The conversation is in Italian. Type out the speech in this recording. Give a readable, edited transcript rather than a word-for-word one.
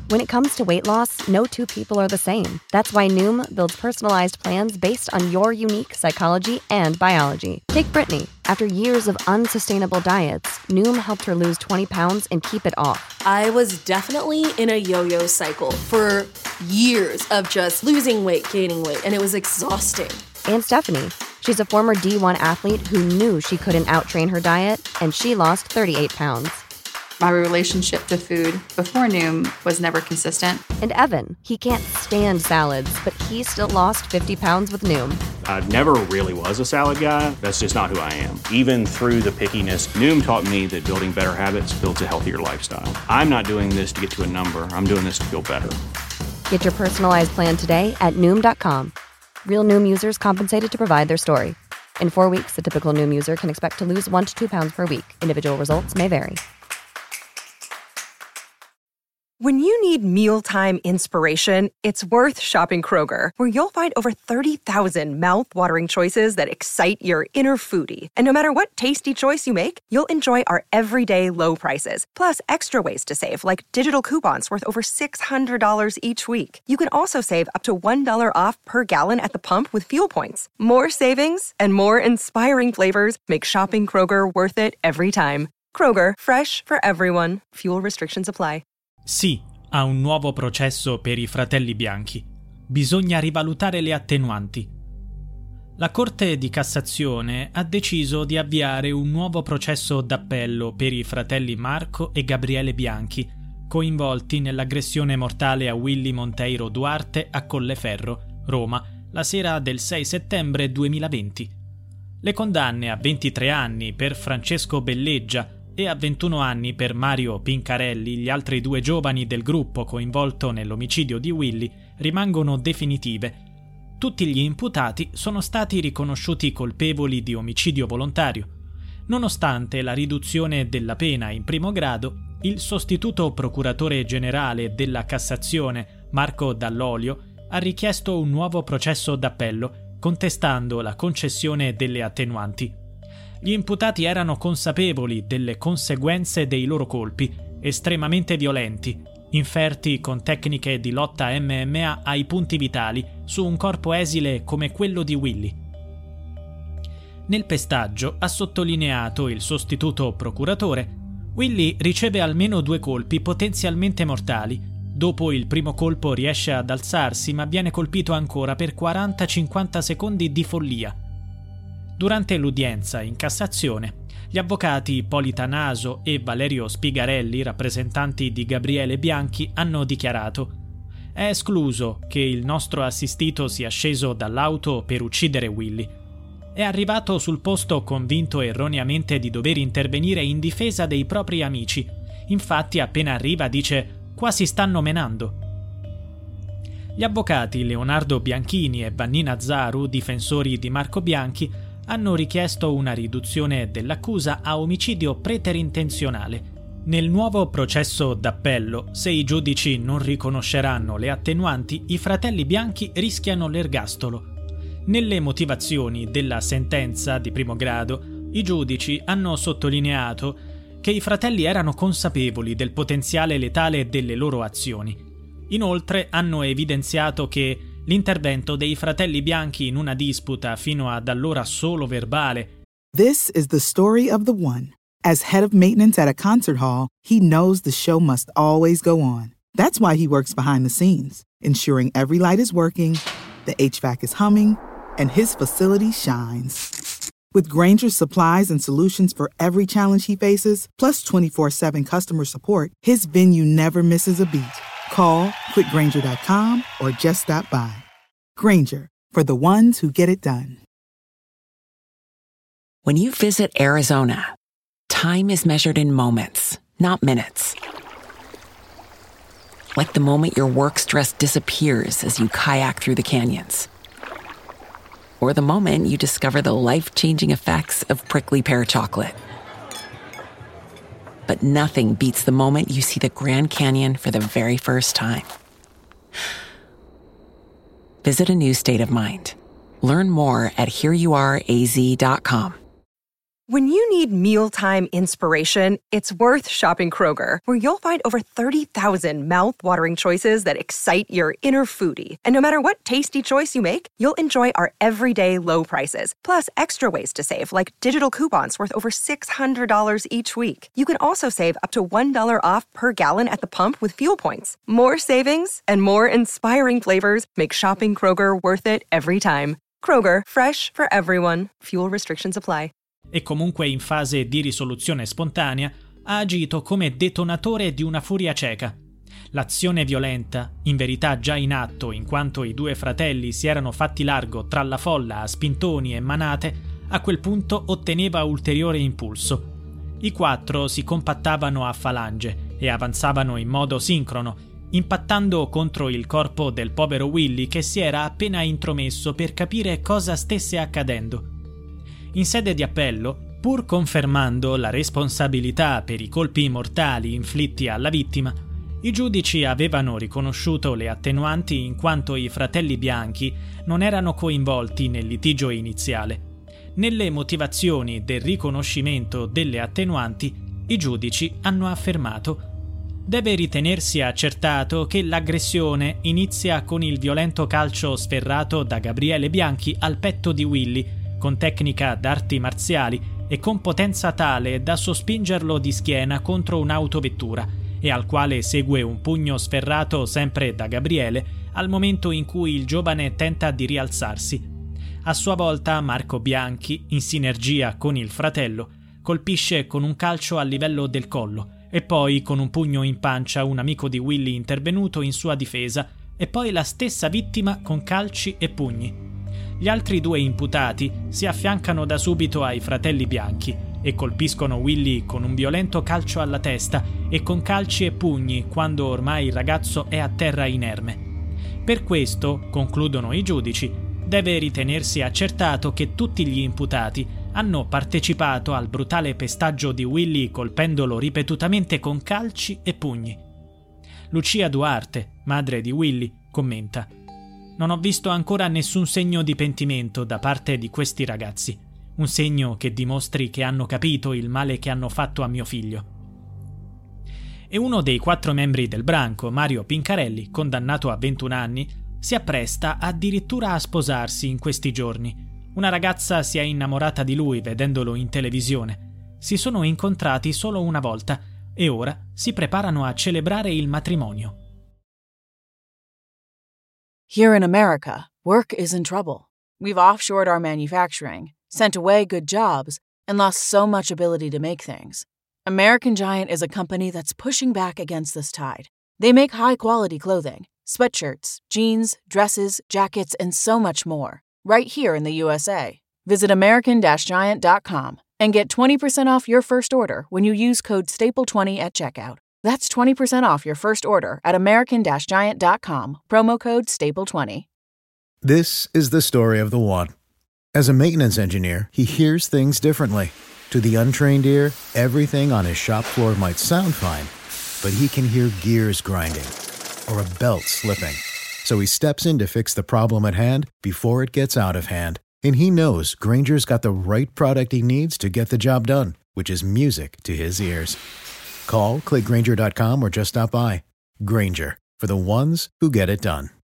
When it comes to weight loss, no two people are the same. That's why Noom builds personalized plans based on your unique psychology and biology. Take Brittany. After years of unsustainable diets, Noom helped her lose 20 pounds and keep it off. I was definitely in a yo-yo cycle for years of just losing weight, gaining weight, and it was exhausting. And Stephanie. She's a former D1 athlete who knew she couldn't outtrain her diet, and she lost 38 pounds. My relationship to food before Noom was never consistent. And Evan, he can't stand salads, but he still lost 50 pounds with Noom. I never really was a salad guy. That's just not who I am. Even through the pickiness, Noom taught me that building better habits builds a healthier lifestyle. I'm not doing this to get to a number. I'm doing this to feel better. Get your personalized plan today at Noom.com. Real Noom users compensated to provide their story. In 4 weeks, the typical Noom user can expect to lose 1 to 2 pounds per week. Individual results may vary. When you need mealtime inspiration, it's worth shopping Kroger, where you'll find over 30,000 mouth-watering choices that excite your inner foodie. And no matter what tasty choice you make, you'll enjoy our everyday low prices, plus extra ways to save, like digital coupons worth over $600 each week. You can also save up to $1 off per gallon at the pump with fuel points. More savings and more inspiring flavors make shopping Kroger worth it every time. Kroger, fresh for everyone. Fuel restrictions apply. Sì, a un nuovo processo per i fratelli Bianchi. Bisogna rivalutare le attenuanti. La Corte di Cassazione ha deciso di avviare un nuovo processo d'appello per i fratelli Marco e Gabriele Bianchi, coinvolti nell'aggressione mortale a Willy Monteiro Duarte a Colleferro, Roma, la sera del 6 settembre 2020. Le condanne a 23 anni per Francesco Belleggia e a 21 anni per Mario Pincarelli, gli altri 2 giovani del gruppo coinvolto nell'omicidio di Willy, rimangono definitive. Tutti gli imputati sono stati riconosciuti colpevoli di omicidio volontario. Nonostante la riduzione della pena in primo grado, il sostituto procuratore generale della Cassazione, Marco Dall'Olio, ha richiesto un nuovo processo d'appello, contestando la concessione delle attenuanti. Gli imputati erano consapevoli delle conseguenze dei loro colpi, estremamente violenti, inferti con tecniche di lotta MMA ai punti vitali su un corpo esile come quello di Willy. Nel pestaggio ha sottolineato il sostituto procuratore: Willy riceve almeno 2 colpi potenzialmente mortali. Dopo il primo colpo riesce ad alzarsi, ma viene colpito ancora per 40-50 secondi di follia. Durante l'udienza in Cassazione, gli avvocati Polita Naso e Valerio Spigarelli, rappresentanti di Gabriele Bianchi, hanno dichiarato: «È escluso che il nostro assistito sia sceso dall'auto per uccidere Willy. È arrivato sul posto convinto erroneamente di dover intervenire in difesa dei propri amici. Infatti appena arriva dice: "Qua si stanno menando". Gli avvocati Leonardo Bianchini e Vannina Zaru, difensori di Marco Bianchi, hanno richiesto una riduzione dell'accusa a omicidio preterintenzionale. Nel nuovo processo d'appello, se i giudici non riconosceranno le attenuanti, i fratelli Bianchi rischiano l'ergastolo. Nelle motivazioni della sentenza di primo grado, i giudici hanno sottolineato che i fratelli erano consapevoli del potenziale letale delle loro azioni. Inoltre hanno evidenziato che l'intervento dei fratelli Bianchi in una disputa fino ad allora solo verbale. This is the story of the one. As head of maintenance at a concert hall, he knows the show must always go on. That's why he works behind the scenes, ensuring every light is working, the HVAC is humming, and his facility shines. With Grainger's supplies and solutions for every challenge he faces, plus 24/7 customer support, his venue never misses a beat. Call quickgrainger.com or just stop by. Grainger, for the ones who get it done. When you visit Arizona, time is measured in moments, not minutes. Like the moment your work stress disappears as you kayak through the canyons. Or the moment you discover the life-changing effects of prickly pear chocolate. But nothing beats the moment you see the Grand Canyon for the very first time. Visit a new state of mind. Learn more at hereyouareaz.com. When you need mealtime inspiration, it's worth shopping Kroger, where you'll find over 30,000 mouth-watering choices that excite your inner foodie. And no matter what tasty choice you make, you'll enjoy our everyday low prices, plus extra ways to save, like digital coupons worth over $600 each week. You can also save up to $1 off per gallon at the pump with fuel points. More savings and more inspiring flavors make shopping Kroger worth it every time. Kroger, fresh for everyone. Fuel restrictions apply. E comunque in fase di risoluzione spontanea ha agito come detonatore di una furia cieca. L'azione violenta, in verità già in atto in quanto i due fratelli si erano fatti largo tra la folla a spintoni e manate, a quel punto otteneva ulteriore impulso. I quattro si compattavano a falange e avanzavano in modo sincrono, impattando contro il corpo del povero Willy che si era appena intromesso per capire cosa stesse accadendo. In sede di appello, pur confermando la responsabilità per i colpi mortali inflitti alla vittima, i giudici avevano riconosciuto le attenuanti in quanto i fratelli Bianchi non erano coinvolti nel litigio iniziale. Nelle motivazioni del riconoscimento delle attenuanti, i giudici hanno affermato: deve ritenersi accertato che l'aggressione inizia con il violento calcio sferrato da Gabriele Bianchi al petto di Willy, con tecnica d'arti marziali e con potenza tale da sospingerlo di schiena contro un'autovettura, e al quale segue un pugno sferrato sempre da Gabriele al momento in cui il giovane tenta di rialzarsi. A sua volta Marco Bianchi, in sinergia con il fratello, colpisce con un calcio a livello del collo e poi con un pugno in pancia un amico di Willy intervenuto in sua difesa e poi la stessa vittima con calci e pugni. Gli altri due imputati si affiancano da subito ai fratelli Bianchi e colpiscono Willy con un violento calcio alla testa e con calci e pugni quando ormai il ragazzo è a terra inerme. Per questo, concludono i giudici, deve ritenersi accertato che tutti gli imputati hanno partecipato al brutale pestaggio di Willy colpendolo ripetutamente con calci e pugni. Lucia Duarte, madre di Willy, commenta: non ho visto ancora nessun segno di pentimento da parte di questi ragazzi, un segno che dimostri che hanno capito il male che hanno fatto a mio figlio. E uno dei 4 membri del branco, Mario Pincarelli, condannato a 21 anni, si appresta addirittura a sposarsi in questi giorni. Una ragazza si è innamorata di lui vedendolo in televisione. Si sono incontrati solo una volta e ora si preparano a celebrare il matrimonio. Here in America, work is in trouble. We've offshored our manufacturing, sent away good jobs, and lost so much ability to make things. American Giant is a company that's pushing back against this tide. They make high-quality clothing, sweatshirts, jeans, dresses, jackets, and so much more, right here in the USA. Visit American-Giant.com and get 20% off your first order when you use code STAPLE20 at checkout. That's 20% off your first order at American-Giant.com, promo code STAPLE20. This is the story of the one. As a maintenance engineer, he hears things differently. To the untrained ear, everything on his shop floor might sound fine, but he can hear gears grinding or a belt slipping. So he steps in to fix the problem at hand before it gets out of hand. And he knows Grainger's got the right product he needs to get the job done, which is music to his ears. Call, click Grainger.com, or just stop by. Grainger, for the ones who get it done.